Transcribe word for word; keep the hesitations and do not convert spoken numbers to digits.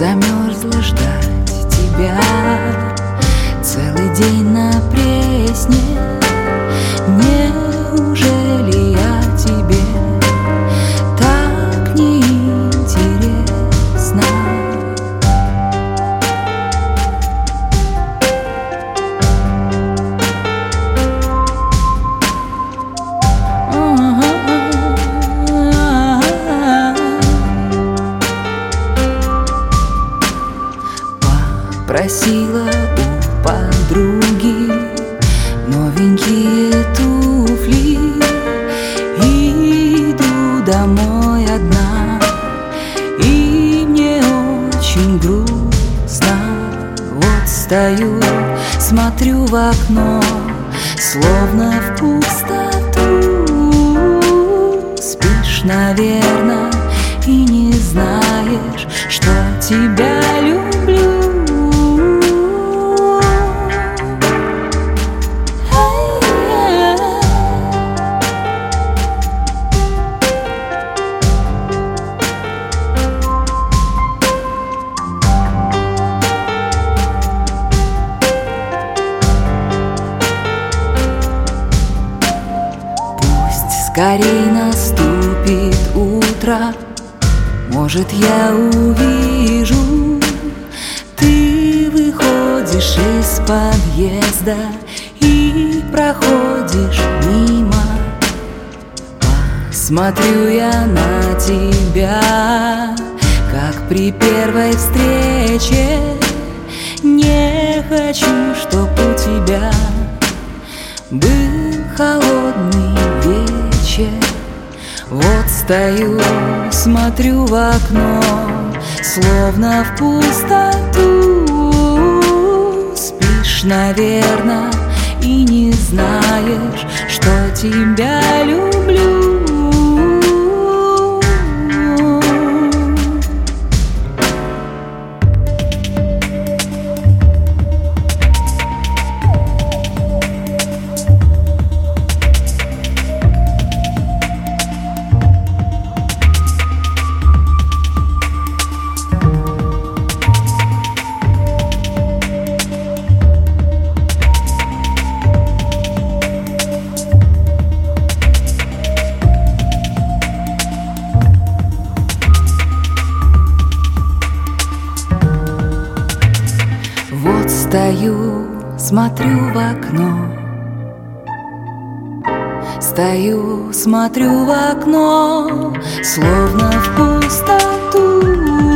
замерзла ждать тебя. Целый день на Пресне. Неужели я тебе так неинтересна? Просила у подруги новенькие туфли. Иду домой одна, и мне очень грустно. Вот стою, смотрю в окно, словно в пустоту. Спишь, наверно, и не знаешь, что тебя люблю. Скорей наступит утро, может, я увижу. Ты выходишь из подъезда и проходишь мимо. Смотрю я на тебя, как при первой встрече. Не хочу, чтоб у тебя был холодный вечер. Вот стою, смотрю в окно, словно в пустоту. Спишь, наверно, и не знаешь, что тебя люблю. Стою, смотрю в окно. Стою, смотрю в окно, словно в пустоту.